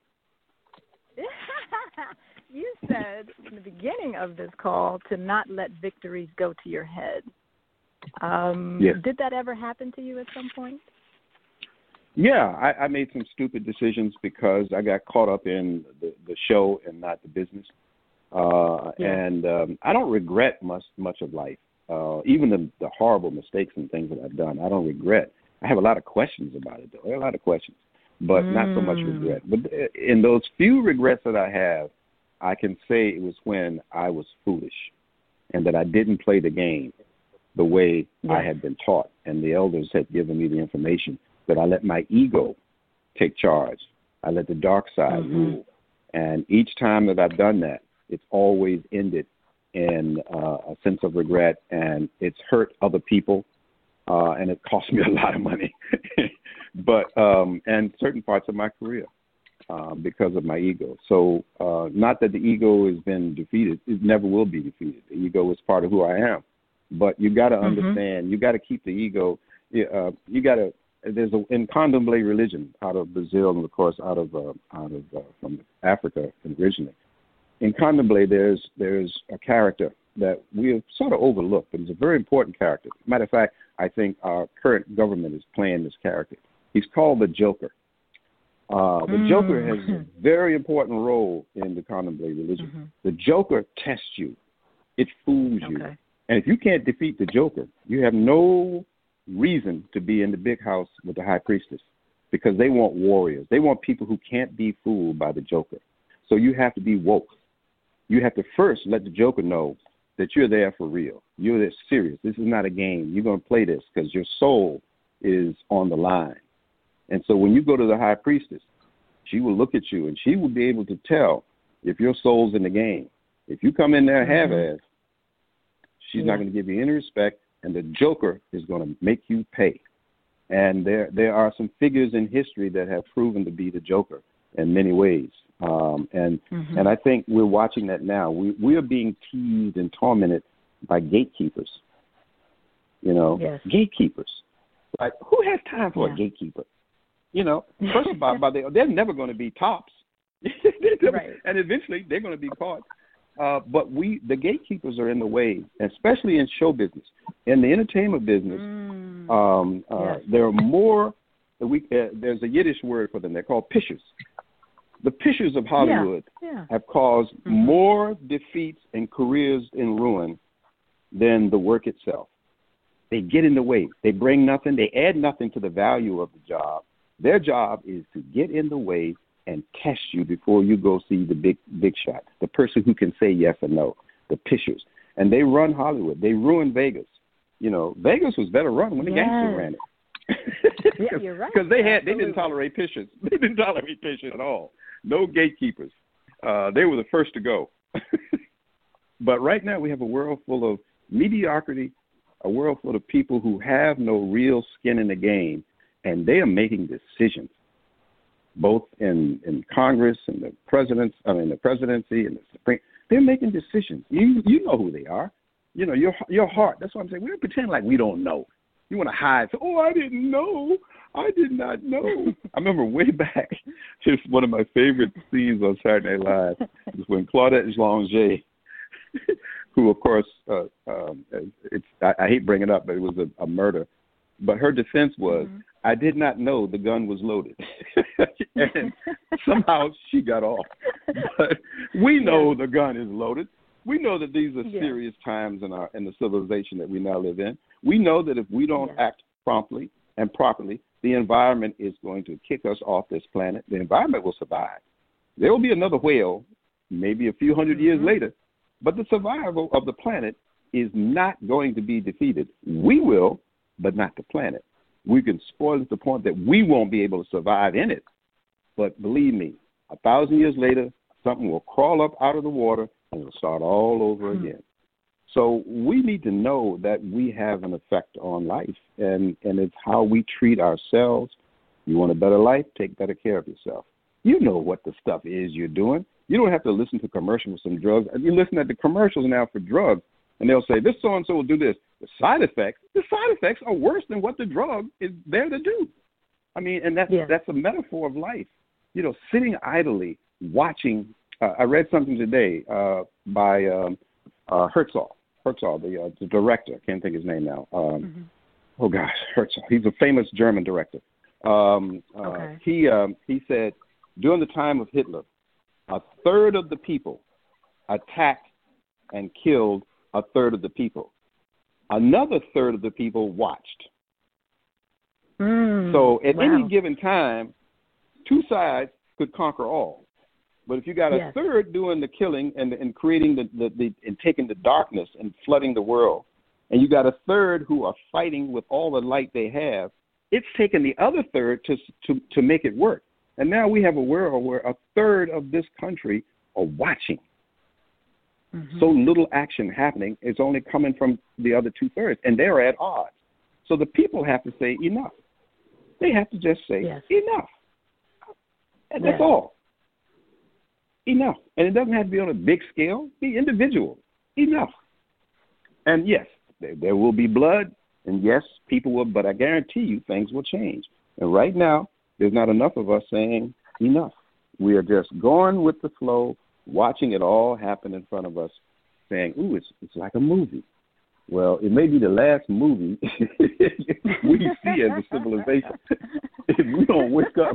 You said in the beginning of this call to not let victories go to your head. Yes. Did that ever happen to you at some point? Yeah, I made some stupid decisions because I got caught up in the show and not the business. And I don't regret much of life. Even the horrible mistakes and things that I've done, I don't regret. I have a lot of questions about it, though. I have a lot of questions, but not so much regret. But in those few regrets that I have, I can say it was when I was foolish and that I didn't play the game the way I had been taught, and the elders had given me the information, that I let my ego take charge. I let the dark side rule. And each time that I've done that, it's always ended in a sense of regret, and it's hurt other people, and it cost me a lot of money. But and certain parts of my career because of my ego. So not that the ego has been defeated. It never will be defeated. The ego is part of who I am. But you got to understand, you got to keep the ego. You got to. There's in Candomblé religion out of Brazil and of course out of from Africa originally. In Candomblé, there's a character that we have sort of overlooked, but it's a very important character. Matter of fact, I think our current government is playing this character. He's called the Joker. The Joker has a very important role in the Candomblé religion. The Joker tests you. It fools you. And if you can't defeat the Joker, you have no reason to be in the big house with the high priestess, because they want warriors. They want people who can't be fooled by the Joker. So you have to be woke. You have to first let the Joker know that you're there for real. You're there serious. This is not a game. You're going to play this because your soul is on the line. And so when you go to the high priestess, she will look at you and she will be able to tell if your soul's in the game. If you come in there half-assed, she's not going to give you any respect, and the Joker is going to make you pay. And there are some figures in history that have proven to be the Joker in many ways. And I think we're watching that now. We are being teased and tormented by gatekeepers. You know, gatekeepers. Like, who has time for a gatekeeper? You know, first of all, they're never going to be tops. And eventually they're going to be caught. But the gatekeepers are in the way, especially in show business. In the entertainment business, there are more, there's a Yiddish word for them. They're called pishers. The pictures of Hollywood have caused more defeats and careers in ruin than the work itself. They get in the way. They bring nothing. They add nothing to the value of the job. Their job is to get in the way and test you before you go see the big shot, the person who can say yes or no, the pictures. And they run Hollywood. They ruin Vegas. Vegas was better run when the gangsters ran it. Yeah, you're right. Because they didn't tolerate pictures. They didn't tolerate pictures at all. No gatekeepers. They were the first to go. But right now we have a world full of mediocrity, a world full of people who have no real skin in the game, and they are making decisions, both in Congress and the presidency and the Supreme. They're making decisions. You know who they are. Your heart. That's what I'm saying. We don't pretend like we don't know. You want to hide. So, I didn't know. I did not know. I remember way back, just one of my favorite scenes on Saturday Night Live was when Claudette Jolanger, who, of course, I hate bringing it up, but it was a murder. But her defense was, I did not know the gun was loaded. And somehow she got off. But we know the gun is loaded. We know that these are serious times in the civilization that we now live in. We know that if we don't act promptly and properly, the environment is going to kick us off this planet. The environment will survive. There will be another whale, maybe a few hundred years later, but the survival of the planet is not going to be defeated. We will, but not the planet. We can spoil it to the point that we won't be able to survive in it. But believe me, 1,000 years later, something will crawl up out of the water and it'll start all over again. So we need to know that we have an effect on life, and it's how we treat ourselves. You want a better life? Take better care of yourself. You know what the stuff is you're doing. You don't have to listen to commercials for some drugs. You listen to the commercials now for drugs, and they'll say, this so-and-so will do this. The side effects are worse than what the drug is there to do. I mean, and that's a metaphor of life. Sitting idly, watching. I read something today by Herzog, the director. I can't think of his name now. Oh, gosh, Herzog. He's a famous German director. He said, during the time of Hitler, a third of the people attacked and killed a third of the people. Another third of the people watched. So at any given time, two sides could conquer all. But if you got a third doing the killing and creating and taking the darkness and flooding the world, and you got a third who are fighting with all the light they have, it's taken the other third to make it work. And now we have a world where a third of this country are watching. So little action happening is only coming from the other 2/3, and they're at odds. So the people have to say enough. They have to just say enough. And that's all. Enough. And it doesn't have to be on a big scale. Be individual. Enough. And yes, there will be blood, and yes, people will, but I guarantee you things will change. And right now, there's not enough of us saying enough. We are just going with the flow, watching it all happen in front of us, saying, ooh, it's like a movie. Well, it may be the last movie we see as a civilization. If we don't wake up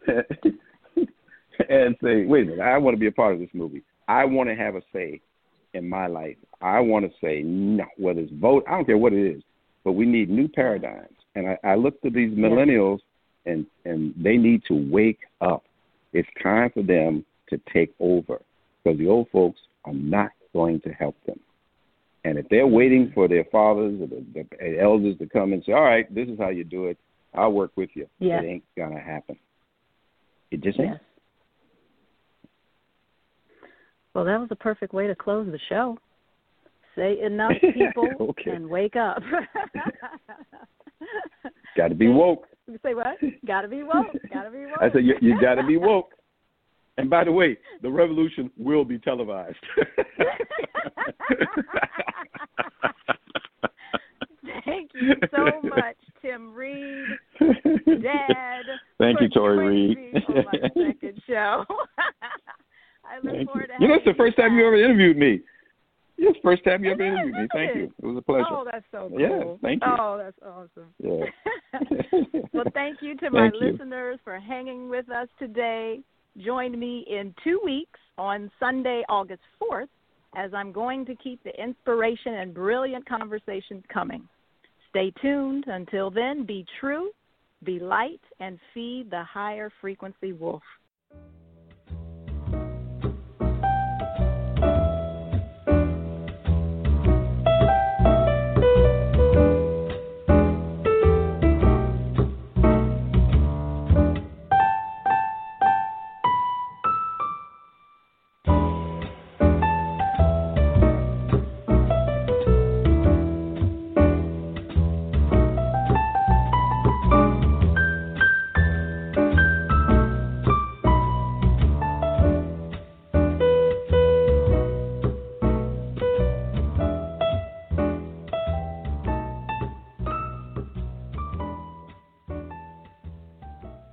and say, wait a minute, I want to be a part of this movie. I want to have a say in my life. I want to say no, whether it's vote, I don't care what it is, but we need new paradigms. And I look to these millennials, and they need to wake up. It's time for them to take over, because the old folks are not going to help them. And if they're waiting for their fathers or the elders to come and say, all right, this is how you do it, I'll work with you, it ain't going to happen. It just ain't. Well, that was a perfect way to close the show. Say enough, people, and wake up. Got to be woke. Say what? Got to be woke. Got to be woke. I said you got to be woke. And by the way, the revolution will be televised. Thank you so much, Tim Reed, Dad. Thank you, Tori Reed. On my second show. I look forward to it's the first time you ever interviewed me. It's the first time you ever interviewed me. Thank you. It was a pleasure. Oh, that's so cool. Yeah, thank you. Oh, that's awesome. Yeah. Well, thank you to my listeners for hanging with us today. Join me in 2 weeks on Sunday, August 4th, as I'm going to keep the inspiration and brilliant conversations coming. Stay tuned. Until then, be true, be light, and feed the higher frequency wolf.